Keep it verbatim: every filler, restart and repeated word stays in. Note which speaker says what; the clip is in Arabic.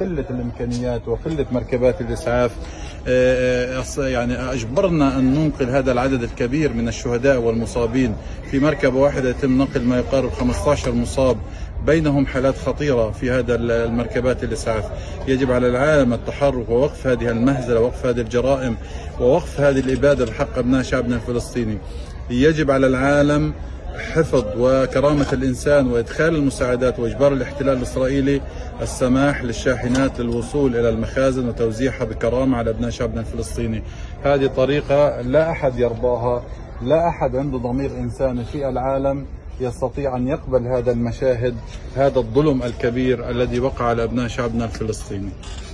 Speaker 1: قلة الإمكانيات وقلة مركبات الإسعاف يعني أجبرنا أن ننقل هذا العدد الكبير من الشهداء والمصابين في مركبة واحدة. يتم نقل ما يقارب خمسة عشر مصاب، بينهم حالات خطيرة في هذا المركبات الإسعاف. يجب على العالم التحرك ووقف هذه المهزلة، ووقف هذه الجرائم، ووقف هذه الإبادة بحق أبناء شعبنا الفلسطيني. يجب على العالم حفظ وكرامة الإنسان وإدخال المساعدات، وإجبار الاحتلال الإسرائيلي السماح للشاحنات للوصول إلى المخازن وتوزيعها بكرامة على أبناء شعبنا الفلسطيني. هذه طريقة لا أحد يرضاها، لا أحد عنده ضمير إنساني في العالم يستطيع أن يقبل هذا المشاهد، هذا الظلم الكبير الذي وقع على أبناء شعبنا الفلسطيني.